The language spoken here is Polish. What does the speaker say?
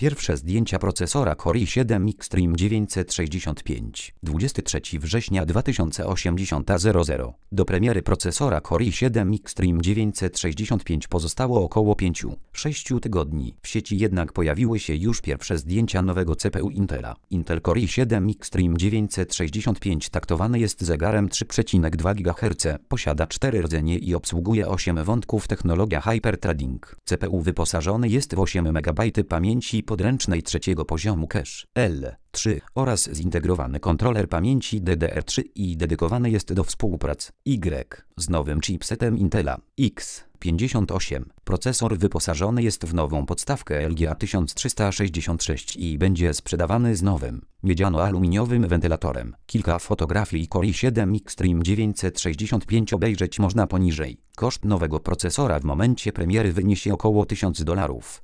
Pierwsze zdjęcia procesora Core i7 Extreme 965. 23 września 2080:00. Do premiery procesora Core i7 Extreme 965 pozostało około 5-6 tygodni. W sieci jednak pojawiły się już pierwsze zdjęcia nowego CPU Intela. Intel Core i7 Extreme 965 taktowany jest zegarem 3,2 GHz, posiada 4 rdzenie i obsługuje 8 wątków. Technologia Hyperthreading. CPU wyposażony jest w 8 MB pamięci podręcznej trzeciego poziomu cache L3 oraz zintegrowany kontroler pamięci DDR3 i dedykowany jest do współpracy Y z nowym chipsetem Intela X58. Procesor wyposażony jest w nową podstawkę LGA 1366 i będzie sprzedawany z nowym miedziano-aluminiowym wentylatorem. Kilka fotografii Core i7 Extreme 965 obejrzeć można poniżej. Koszt nowego procesora w momencie premiery wyniesie około $1000.